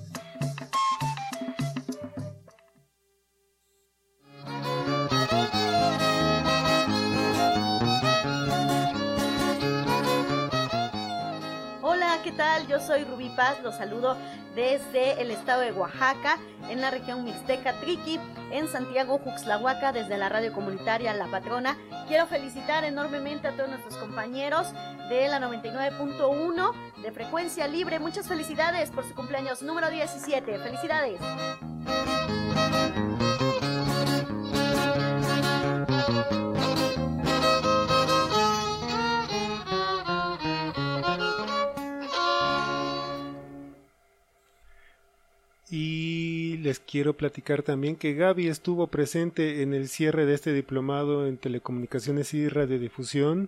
Speaker 6: Hola, ¿qué tal? Yo soy Rubí Paz, los saludo desde el estado de Oaxaca, en la región Mixteca Triqui, en Santiago Juxtlahuaca, desde la radio comunitaria La Patrona. Quiero felicitar enormemente a todos nuestros compañeros de la noventa y nueve punto uno de Frecuencia Libre. Muchas felicidades por su cumpleaños número diecisiete. ¡Felicidades!
Speaker 4: Y les quiero platicar también que Gaby estuvo presente en el cierre de este diplomado en telecomunicaciones y radiodifusión,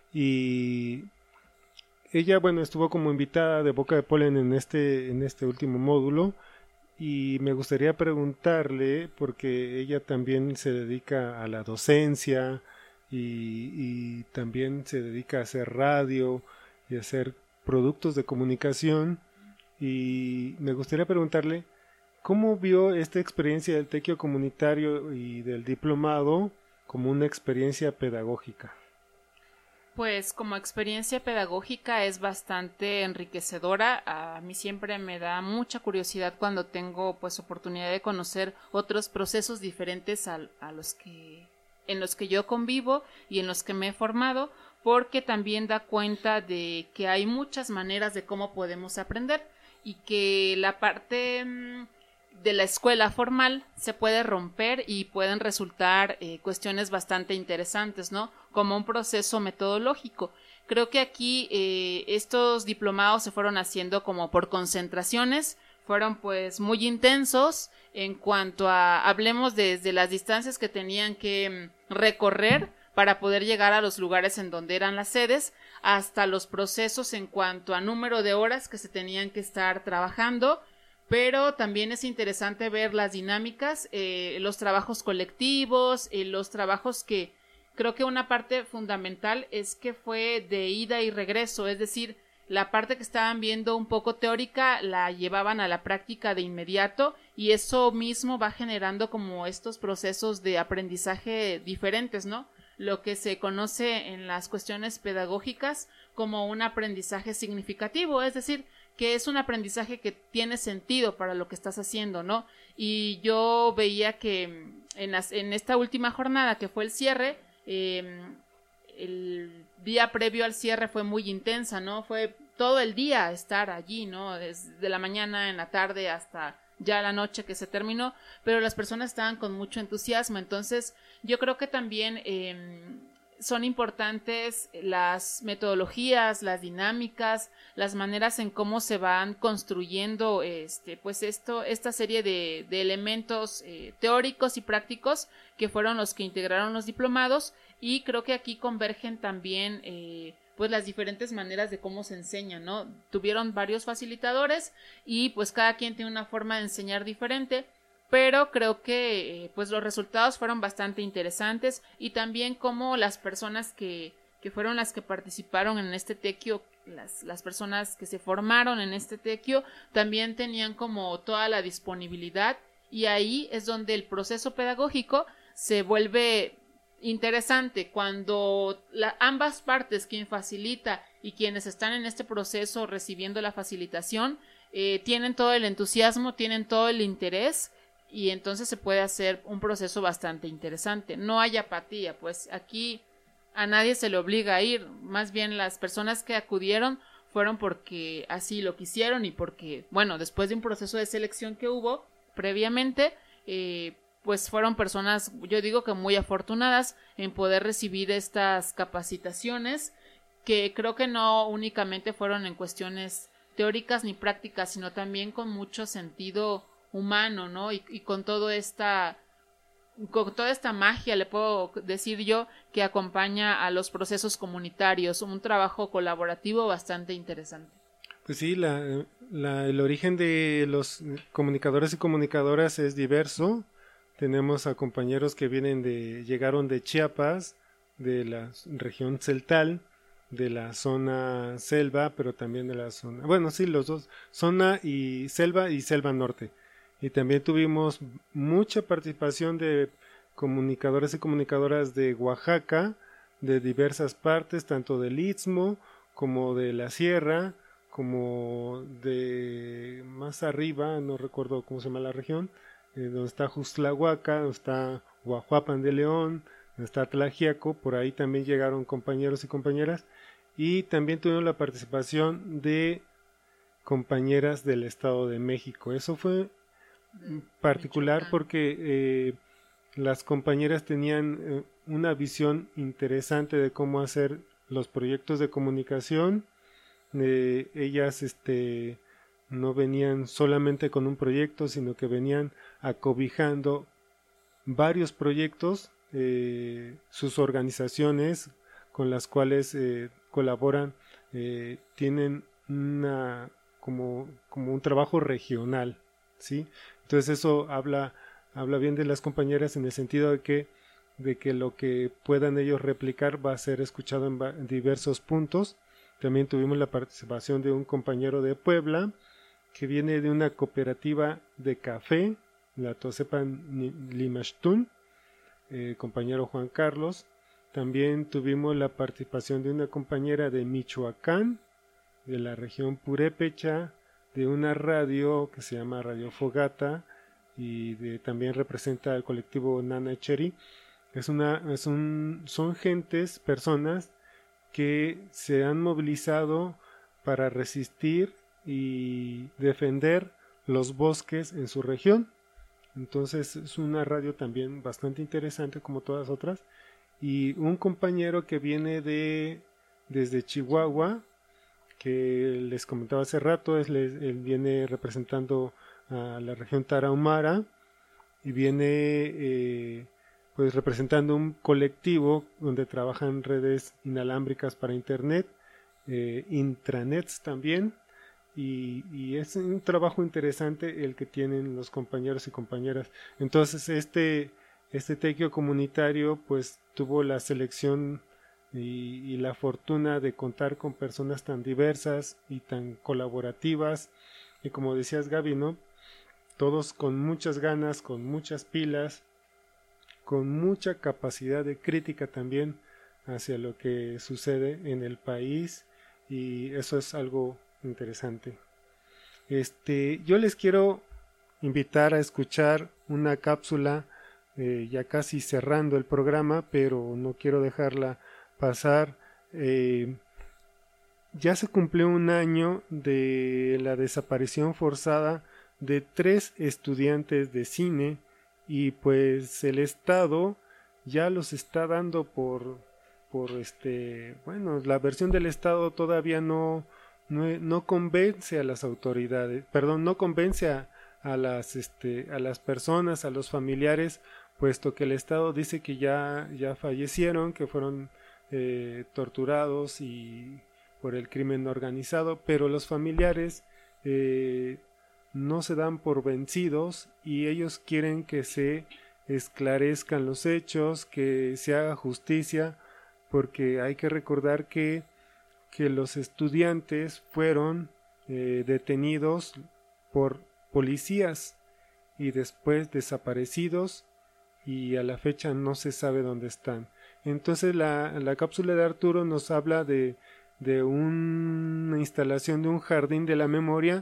Speaker 4: y ella, bueno, estuvo como invitada de Boca de Polen en este, en este último módulo, y me gustaría preguntarle, porque ella también se dedica a la docencia y, y también se dedica a hacer radio y a hacer productos de comunicación. Y me gustaría preguntarle cómo vio esta experiencia del tequio comunitario y del diplomado como una experiencia pedagógica.
Speaker 5: Pues como experiencia pedagógica es bastante enriquecedora. A mí siempre me da mucha curiosidad cuando tengo pues oportunidad de conocer otros procesos diferentes a, a los que en los que yo convivo y en los que me he formado, porque también da cuenta de que hay muchas maneras de cómo podemos aprender, y que la parte de la escuela formal se puede romper y pueden resultar eh, cuestiones bastante interesantes, ¿no? Como un proceso metodológico. Creo que aquí eh, estos diplomados se fueron haciendo como por concentraciones, fueron pues muy intensos en cuanto a, hablemos desde las distancias que tenían que recorrer para poder llegar a los lugares en donde eran las sedes, hasta los procesos en cuanto a número de horas que se tenían que estar trabajando, pero también es interesante ver las dinámicas, eh, los trabajos colectivos, eh, los trabajos que creo que una parte fundamental es que fue de ida y regreso, es decir, la parte que estaban viendo un poco teórica la llevaban a la práctica de inmediato, y eso mismo va generando como estos procesos de aprendizaje diferentes, ¿no? lo que se conoce en las cuestiones pedagógicas como un aprendizaje significativo, es decir, que es un aprendizaje que tiene sentido para lo que estás haciendo, ¿no? Y yo veía que en, las, en esta última jornada, que fue el cierre, eh, el día previo al cierre fue muy intensa, ¿no? Fue todo el día estar allí, ¿no? Desde la mañana, en la tarde, hasta ya la noche que se terminó, pero las personas estaban con mucho entusiasmo. Entonces yo creo que también eh, son importantes las metodologías, las dinámicas, las maneras en cómo se van construyendo este, pues esto, esta serie de, de elementos eh, teóricos y prácticos que fueron los que integraron los diplomados, y creo que aquí convergen también eh, pues las diferentes maneras de cómo se enseña, ¿no? Tuvieron varios facilitadores y pues cada quien tiene una forma de enseñar diferente, pero creo que eh, pues los resultados fueron bastante interesantes, y también como las personas que, que fueron las que participaron en este tequio, las, las personas que se formaron en este tequio, también tenían como toda la disponibilidad, y ahí es donde el proceso pedagógico se vuelve interesante, cuando la, ambas partes, quien facilita y quienes están en este proceso recibiendo la facilitación, eh, tienen todo el entusiasmo, tienen todo el interés, y entonces se puede hacer un proceso bastante interesante. No hay apatía, pues aquí a nadie se le obliga a ir, más bien las personas que acudieron fueron porque así lo quisieron, y porque, bueno, después de un proceso de selección que hubo previamente, eh, pues fueron personas, yo digo que muy afortunadas en poder recibir estas capacitaciones, que creo que no únicamente fueron en cuestiones teóricas ni prácticas, sino también con mucho sentido humano, ¿no? Y, y con toda esta con toda esta magia, le puedo decir yo, que acompaña a los procesos comunitarios, un trabajo colaborativo bastante interesante.
Speaker 4: Pues sí, la, la, el origen de los comunicadores y comunicadoras es diverso. Tenemos a compañeros que vienen de, llegaron de Chiapas, de la región celtal, de la zona selva, pero también de la zona, bueno, sí, los dos, zona y selva y selva norte. Y también tuvimos mucha participación de comunicadores y comunicadoras de Oaxaca, de diversas partes, tanto del Istmo como de la Sierra, como de más arriba, no recuerdo cómo se llama la región, eh, donde está Juxtlahuaca, donde está Guajuapan de León, donde está Tlaxiaco, por ahí también llegaron compañeros y compañeras, y también tuvimos la participación de compañeras del Estado de México. Eso fue particular porque eh, las compañeras tenían eh, una visión interesante de cómo hacer los proyectos de comunicación. Eh, ellas este no venían solamente con un proyecto, sino que venían acobijando varios proyectos, eh, sus organizaciones con las cuales eh, colaboran eh, tienen una como, como un trabajo regional, ¿sí? Entonces eso habla, habla bien de las compañeras en el sentido de que, de que lo que puedan ellos replicar va a ser escuchado en, en diversos puntos. También tuvimos la participación de un compañero de Puebla que viene de una cooperativa de café, la Tosepan Limashtun, eh, compañero Juan Carlos. También tuvimos la participación de una compañera de Michoacán, de la región Purépecha, de una radio que se llama Radio Fogata, y de, también representa al colectivo Nana Echeri. Es una, es un, son gentes, personas que se han movilizado para resistir y defender los bosques en su región. Entonces es una radio también bastante interesante como todas otras. Y un compañero que viene de desde Chihuahua, que les comentaba hace rato, es, él viene representando a la región Tarahumara y viene eh, pues representando un colectivo donde trabajan redes inalámbricas para internet, eh, intranets también, y, y es un trabajo interesante el que tienen los compañeros y compañeras. Entonces este este tequio comunitario pues tuvo la selección Y, y la fortuna de contar con personas tan diversas y tan colaborativas, y como decías Gaby, ¿no? Todos con muchas ganas, con muchas pilas, con mucha capacidad de crítica también hacia lo que sucede en el país, y eso es algo interesante. Este, yo les quiero invitar a escuchar una cápsula eh, ya casi cerrando el programa, pero no quiero dejarla pasar. Eh, ya se cumplió un año de la desaparición forzada de tres estudiantes de cine, y pues el Estado ya los está dando por por este bueno la versión del Estado todavía no no, no convence a las autoridades, perdón, no convence a, a las este a las personas, a los familiares, puesto que el Estado dice que ya ya fallecieron, que fueron eh, torturados y por el crimen organizado, pero los familiares eh, no se dan por vencidos y ellos quieren que se esclarezcan los hechos, que se haga justicia, porque hay que recordar que, que los estudiantes fueron eh, detenidos por policías y después desaparecidos, y a la fecha no se sabe dónde están. Entonces la, la cápsula de Arturo nos habla de, de una instalación de un jardín de la memoria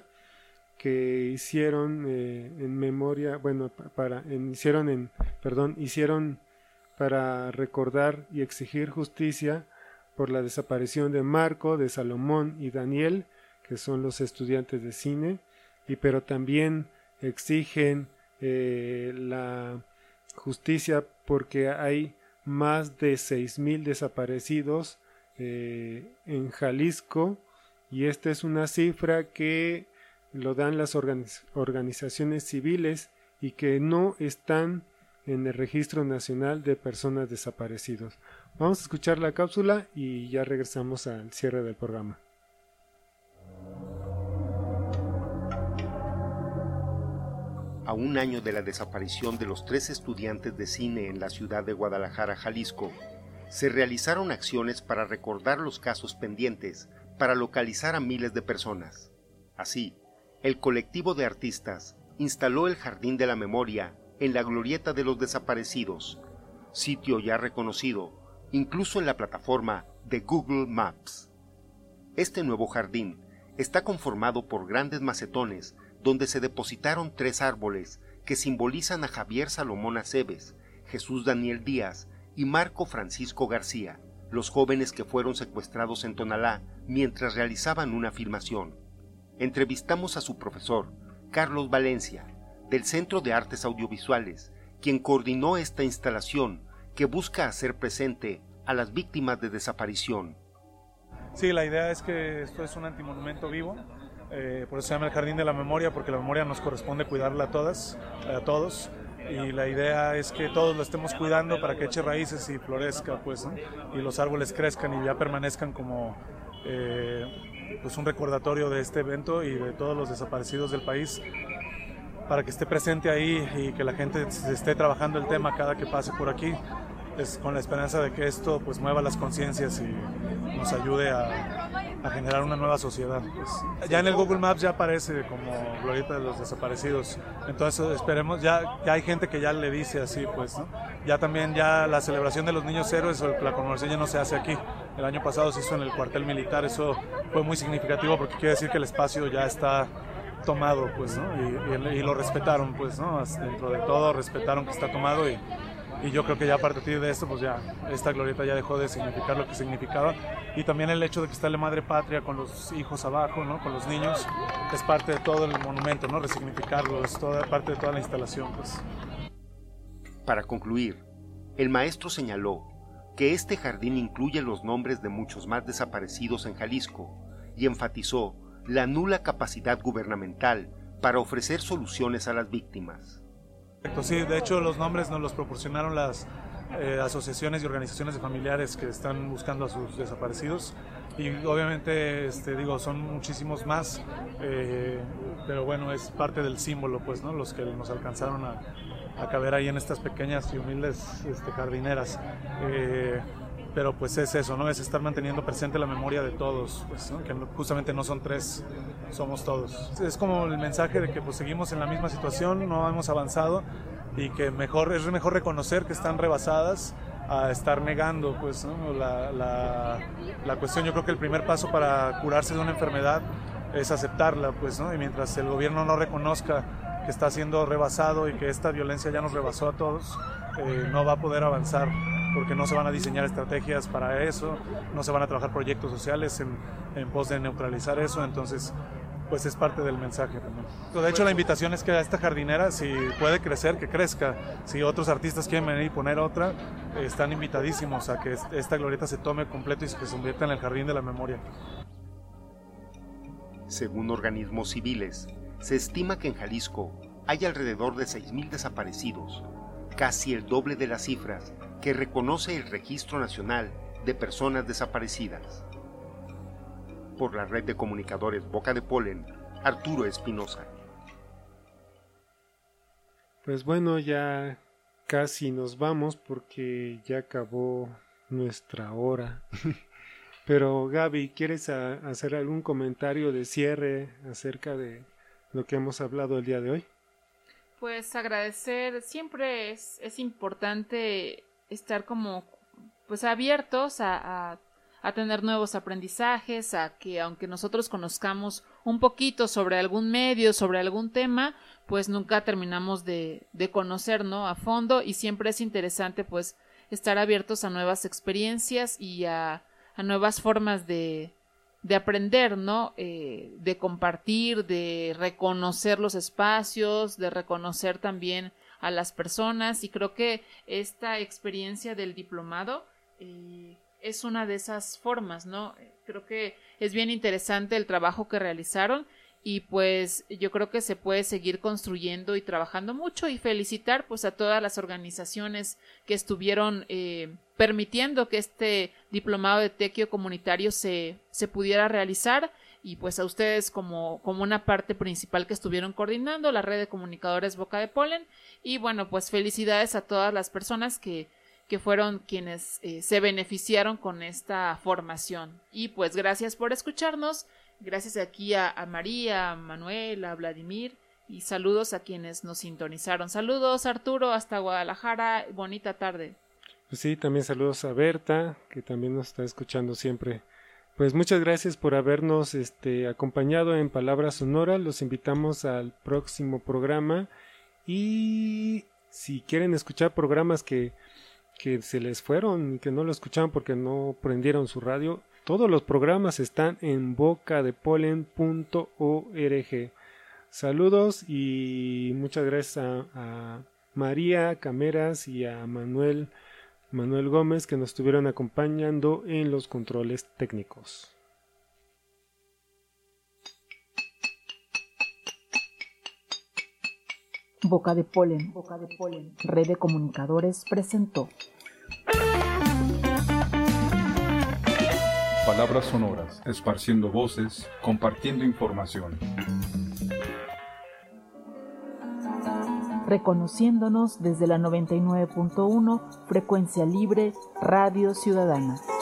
Speaker 4: que hicieron eh, en memoria, bueno, para, en, hicieron en, perdón, hicieron para recordar y exigir justicia por la desaparición de Marco, de Salomón y Daniel, que son los estudiantes de cine, y pero también exigen eh, la justicia porque hay más de seis mil desaparecidos eh, en Jalisco, y esta es una cifra que lo dan las organiz- organizaciones civiles y que no están en el Registro Nacional de Personas Desaparecidas. Vamos a escuchar la cápsula y ya regresamos al cierre del programa.
Speaker 14: A un año de la desaparición de los tres estudiantes de cine en la ciudad de Guadalajara, Jalisco, se realizaron acciones para recordar los casos pendientes, para localizar a miles de personas. Así, el colectivo de artistas instaló el Jardín de la Memoria en la Glorieta de los Desaparecidos, sitio ya reconocido incluso en la plataforma de Google Maps. Este nuevo jardín está conformado por grandes macetones donde se depositaron tres árboles que simbolizan a Javier Salomón Aceves, Jesús Daniel Díaz y Marco Francisco García, los jóvenes que fueron secuestrados en Tonalá mientras realizaban una filmación. Entrevistamos a su profesor, Carlos Valencia, del Centro de Artes Audiovisuales, quien coordinó esta instalación que busca hacer presente a las víctimas de desaparición.
Speaker 15: Sí, la idea es que esto es un antimonumento vivo, eh, por eso se llama el Jardín de la Memoria, porque la memoria nos corresponde cuidarla a todas, a todos, y la idea es que todos lo estemos cuidando para que eche raíces y florezca, pues, ¿no? Y los árboles crezcan y ya permanezcan como eh, pues un recordatorio de este evento y de todos los desaparecidos del país, para que esté presente ahí y que la gente se esté trabajando el tema cada que pase por aquí, es con la esperanza de que esto pues mueva las conciencias y nos ayude a, a generar una nueva sociedad. Pues, ya en el Google Maps ya aparece como Glorieta de los Desaparecidos, entonces esperemos, ya, ya hay gente que ya le dice así, pues, ¿no? Ya también ya la celebración de los niños héroes o la conmemoración ya no se hace aquí. El año pasado se hizo en el cuartel militar, eso fue muy significativo porque quiere decir que el espacio ya está tomado, pues, ¿no? Y, y, y lo respetaron, pues, ¿no? Dentro de todo respetaron que está tomado, y, y yo creo que ya a partir de esto, pues ya esta glorieta ya dejó de significar lo que significaba, y también el hecho de que está la madre patria con los hijos abajo, ¿no? Con los niños, es parte de todo el monumento, ¿no? Resignificarlo, es toda parte de toda la instalación, pues.
Speaker 14: Para concluir, el maestro señaló que este jardín incluye los nombres de muchos más desaparecidos en Jalisco y enfatizó la nula capacidad gubernamental para ofrecer soluciones a las víctimas.
Speaker 15: Sí, de hecho los nombres nos los proporcionaron las eh, asociaciones y organizaciones de familiares que están buscando a sus desaparecidos, y obviamente este, digo, son muchísimos más, eh, pero bueno, es parte del símbolo, pues, ¿no? Los que nos alcanzaron a, a caber ahí en estas pequeñas y humildes este, jardineras. Eh, Pero pues es eso, ¿no? Es estar manteniendo presente la memoria de todos, pues, ¿no? Que justamente no son tres, somos todos. Es como el mensaje de que pues seguimos en la misma situación, no hemos avanzado, y que mejor es mejor reconocer que están rebasadas a estar negando, pues, ¿no? la, la, la cuestión. Yo creo que el primer paso para curarse de una enfermedad es aceptarla, pues, ¿no? Y mientras el gobierno no reconozca que está siendo rebasado y que esta violencia ya nos rebasó a todos, eh, no va a poder avanzar, porque no se van a diseñar estrategias para eso, no se van a trabajar proyectos sociales en, en pos de neutralizar eso. Entonces, pues es parte del mensaje también. De hecho, la invitación es que a esta jardinera, si puede crecer, que crezca. Si otros artistas quieren venir y poner otra, eh, están invitadísimos a que esta glorieta se tome completo y que se convierta en el jardín de la memoria.
Speaker 14: Según organismos civiles, se estima que en Jalisco hay alrededor de seis mil desaparecidos, casi el doble de las cifras que reconoce el Registro Nacional de Personas Desaparecidas. Por la red de comunicadores Boca de Polen, Arturo Espinosa.
Speaker 4: Pues bueno, ya casi nos vamos porque ya acabó nuestra hora. Pero Gaby, ¿quieres a, hacer algún comentario de cierre acerca de lo que hemos hablado el día de hoy?
Speaker 5: Pues agradecer, siempre es, es importante estar como pues abiertos a, a a tener nuevos aprendizajes, a que aunque nosotros conozcamos un poquito sobre algún medio, sobre algún tema, pues nunca terminamos de, de conocer, ¿no? A fondo, y siempre es interesante pues estar abiertos a nuevas experiencias y a, a nuevas formas de, de aprender, ¿no? Eh, de compartir, de reconocer los espacios, de reconocer también a las personas, y creo que esta experiencia del diplomado eh, es una de esas formas, ¿no? Creo que es bien interesante el trabajo que realizaron y pues yo creo que se puede seguir construyendo y trabajando mucho, y felicitar pues a todas las organizaciones que estuvieron eh, permitiendo que este diplomado de tequio comunitario se, se pudiera realizar, y pues a ustedes como, como una parte principal que estuvieron coordinando, la red de comunicadores Boca de Polen, y bueno, pues felicidades a todas las personas que que fueron quienes eh, se beneficiaron con esta formación. Y pues gracias por escucharnos, gracias aquí a, a María, a Manuel, a Vladimir, y saludos a quienes nos sintonizaron. Saludos Arturo, hasta Guadalajara, bonita tarde.
Speaker 4: Pues sí, también saludos a Berta, que también nos está escuchando siempre. Pues muchas gracias por habernos este, acompañado en Palabras Sonoras, los invitamos al próximo programa, y si quieren escuchar programas que que se les fueron y que no lo escucharon porque no prendieron su radio, todos los programas están en bocadepolen punto org. Saludos y muchas gracias a, a María Cameras y a Manuel Manuel Gómez, que nos estuvieron acompañando en los controles técnicos.
Speaker 1: Boca de Polen, Boca de Polen, Red de Comunicadores presentó
Speaker 2: Palabras sonoras, esparciendo voces, compartiendo información.
Speaker 1: Reconociéndonos desde la noventa y nueve punto uno, Frecuencia Libre, Radio Ciudadana.